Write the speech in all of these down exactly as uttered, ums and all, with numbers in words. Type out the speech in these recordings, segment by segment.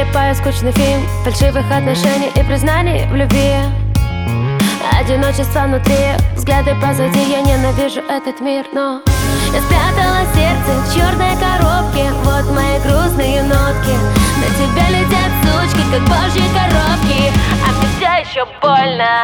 Залипаю в скучный фильм фальшивых отношений и признаний в любви. Одиночество внутри, взгляды позади. Я ненавижу этот мир, но я спрятала сердце в черной коробке. Вот мои грустные нотки. На тебя летят сучки, как божьи коробки, а мне все еще больно.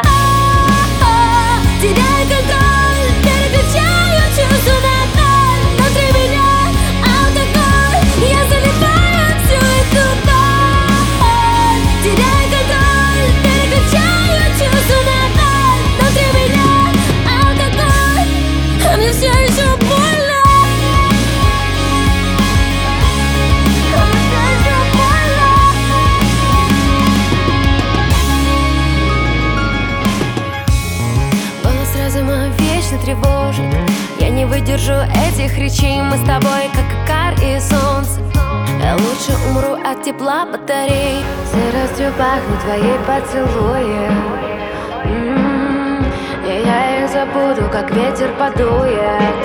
Теряю контроль, переключаю чувства на ноль. Внутри меня алкоголь, я заливаю всю эту боль. Теряю контроль, переключаю чувства на ноль. Внутри меня алкоголь, а мне все еще больно. А мне все еще больно. Голос разума вечно тревожит. Я не выдержу этих речей. Мы с тобой как Икар и солнце. Я лучше умру от тепла батарей. Сыростью пахнут твои поцелуи. М-м-м. И я их забуду, как ветер подует.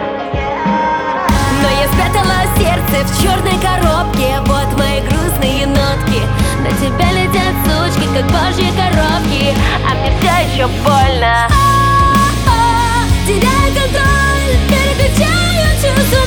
Но я спрятала сердце в черной коробке. Вот мои грустные нотки. На тебя летят сучки, как божьи коробки, а мне все еще больно. Теряю контроль, переключаю чувства